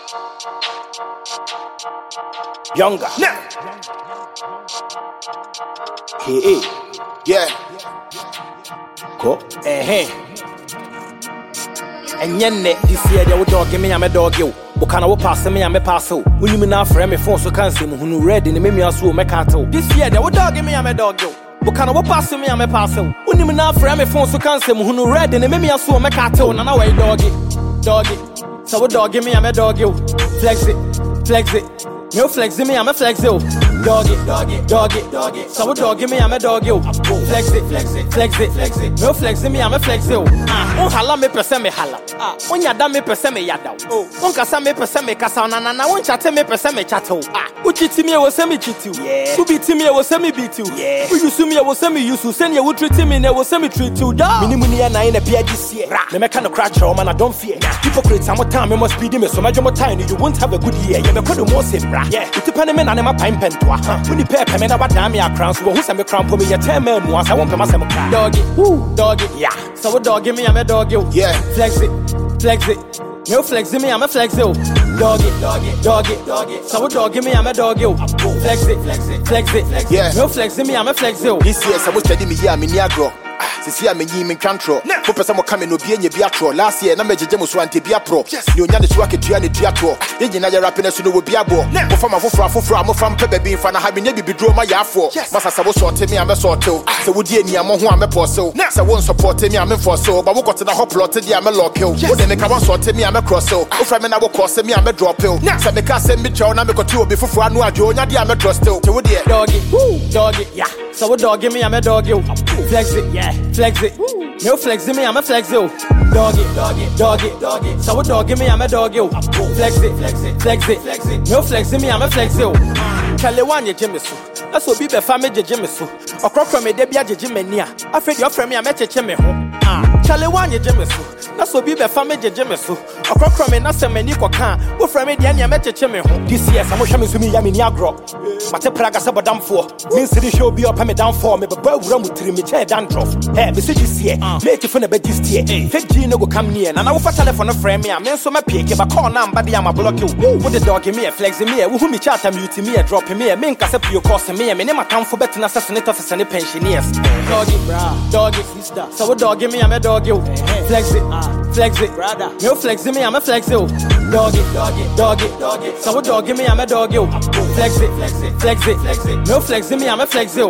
Younger. Nah. Hey, Yeah. go. And yen this year, they would dog me, I'm a dog you. Bukana will pass me, I'm a parcel. When you mean now for me, phone so can't see who read in the mimi as well, my cattle. This year, they would dog me, I'm a dog you. Bukana will pass me, I'm a parcel. When you mean now for me, phone so can't see who read in the mimi as well, my cattle. And away, doggy. So would dog me, I'm a dog you. Flex it. No flex me, I'm a flex you. Doggy. So would dog me, I'm a dog you. Flex it. No flex me, I'm a flex you. Oh, hala me pese me hala. When ya da me pese me yada. One kasa me pese me kasa na one chatte me pese me chatte. Uchi me was semi chitu. Who beat me was semi beat you. Who you see me was semi used to send you would treat me ne was semi treat you. Minimum na in a beer this year. The mechanic crash man, I don't fear. Hypocrites, I'm time, you must be me so much more time. You won't have a good year. You may put the most in bra. Yeah, it's a penman and I'm a pine pen to when you pay payment about damn your crowns. Who's a crown for me? A 10 men once I won't come as a doggy. Yeah, so doggy me, I'm a dog you. Yeah, flex it. No flex me, I'm a flex you. Doggy. So doggy me, I'm a dog you. Flex it. Yeah, no flex me, I'm a flex you. this year, someone study me, yeah, me niagro. This year, me control. For person coming no be in your biatro. Last year, na major James want to be a pro. You know, the swag to any theatre. Then you know your happiness will be a bo. From a from Pebble being fan, I have been able to draw my yafo. Massa was sorting me, I'm a sort of. So would you near who I'm a posso? So won't support me, I'm in for so. But we got to the hot plot, I'm a lock hill. Would they make a one sort me, I'm a cross so. If I'm an hour cross me, I'm a drop hill. So make us send me to I'm a couture before I know I join, I'm a trust still. To the Doggy, yeah. So doggy me, I'm a dog you. Flex it, yeah. Flex it. No flex me, I'm a flex you. Doggy. So doggy me, I'm a dog you. Flex it. No flex me, I'm a flex you. Kalewanya Jemisu. That's what be the family Jemisu. Or crop from a debia Jimenia. Afraid your friend me, I met a cheme. Kalewanya Jemisu. That's what be the family Jemisu. Or crop from a Nasa Meniko can. Who from it, I met a cheme. This year, some shamus to me, I'm in Yagro. But a praga sabadam for. Means the show be up and down for me, but bow rum with me chair dandruff. Hey, Mr. This year, make it for the bed this year. Fake Gino will come near, and I will for telephone a frame me. I mean, so my pick, but call now, buddy, I'm a block you. Put the dog in me, flexing me, who me chat and mute me, dropping me, a mink as a pure cost me, and name a town for better assassinate of any pensioners. Doggy, sister. So dog in me, I'm a dog you. Flex it, brother. No flexing me, I'm a flex you. Doggy. So dog in me, I'm a dog you. Flex it. No flexing me, I'm a flex you.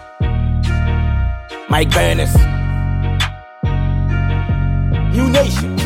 Mike Burners, New Nation.